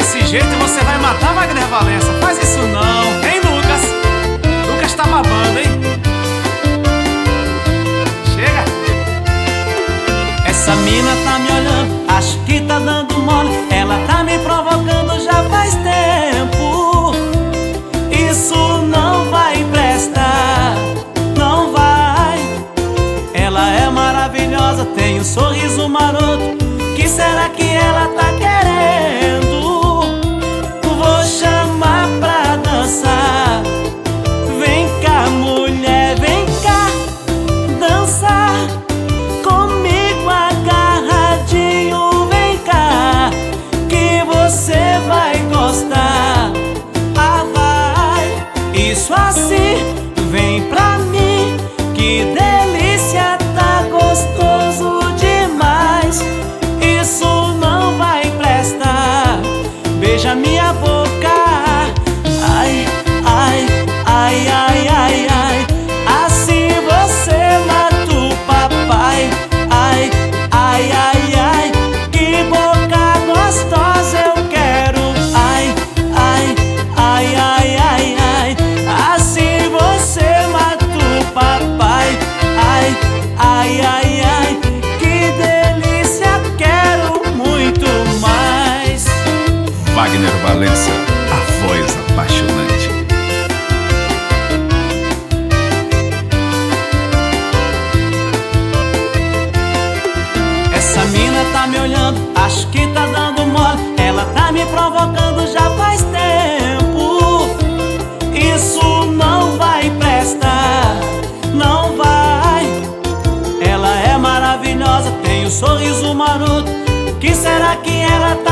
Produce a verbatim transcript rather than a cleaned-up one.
Desse jeito você vai matar Wagner Valença. Faz isso não, hein, Lucas? Lucas tá babando, hein? Chega! Essa mina tá me olhando, acho que tá dando mole. Ela tá me provocando já faz tempo. Isso não vai prestar, não vai. Ela é maravilhosa, tem um sorriso maroto. Que será que ela tá querendo? Vou chamar pra dançar. Vem cá, mulher, vem cá dançar comigo agarradinho. Vem cá, que você vai gostar. Ah, vai, isso assim, vem pra mim. Que delícia, tá gostoso demais. Isso não vai prestar. Beija minha boca. Ai, ai, ai, ai, ai, ai. Assim você mata o papai. Ai, ai, ai, ai. Que boca gostosa eu quero. Ai, ai, ai, ai, ai, ai. Assim você mata o papai. Ai, ai, ai, ai. Que delícia, quero muito mais. Wagner Valença, a voz apaixonante. Essa mina tá me olhando, acho que tá dando mole. Ela tá me provocando já faz tempo. Isso não vai prestar, não vai. Ela é maravilhosa, tem um sorriso maroto. Que será que ela